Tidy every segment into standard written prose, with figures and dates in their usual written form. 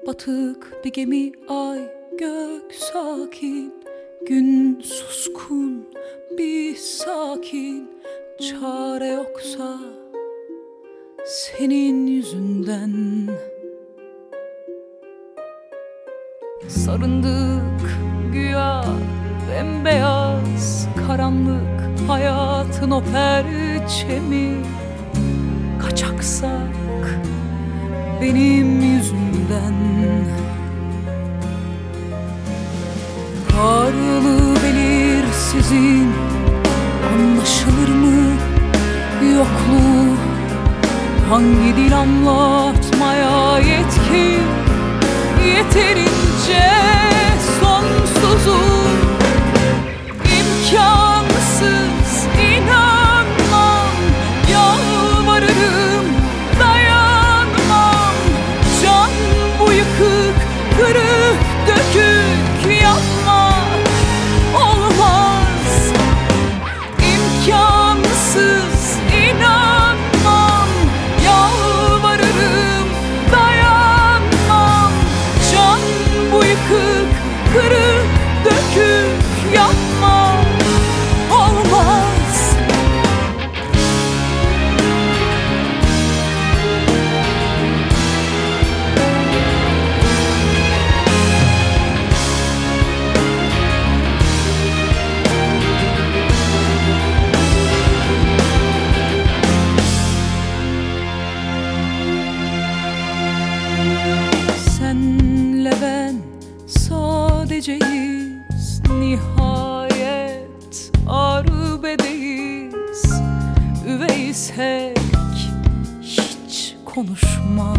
batık bir gemi, ay gök sakin, gün suskun bir sakin. Çare yoksa senin yüzünden. Sarındık güya bembeyaz karanlık, hayatın o perçemi. Kaçaksak benim yüzümden. Varlığı belirsizin anlaşılır mı yokluğu? Hangi dil anlatmaya yetkin? Yeterince sonsuzum. İmkansız inanmam, yalvarırım dayanmam. Can bu yıkık, kırık, dökük yapma, olmaz. İmkansız inanmam, yalvarırım dayanmam. Can bu yıkık, kırık, dökük yapma, olmaz. Senle ben sadeceyiz, nihayet arbedeyiz. Üveysek hiç konuşma.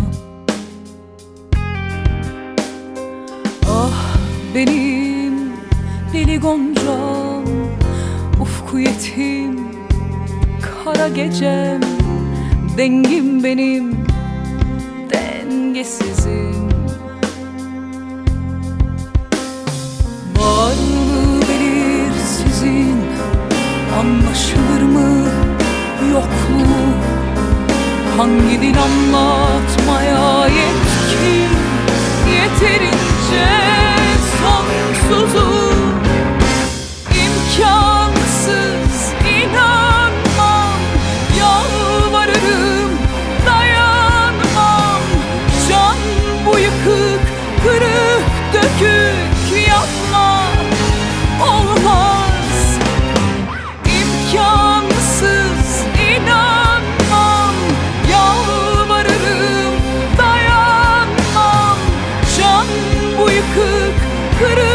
Ah benim deli goncam, ufku yetim kara gecem. Dengim benim dengesizim. Varlığı belirsizin anlaşılır mı yokluğu? Hangi dil anlatmaya yetkin? Yeterince sonsuzum. İmkansız inanmam, yalvarırım dayanmam. Can bu yıkık, kırık, dökük yapma, olmaz. İmkansız inanmam, yalvarırım dayanmam. Can bu yıkık, kırık,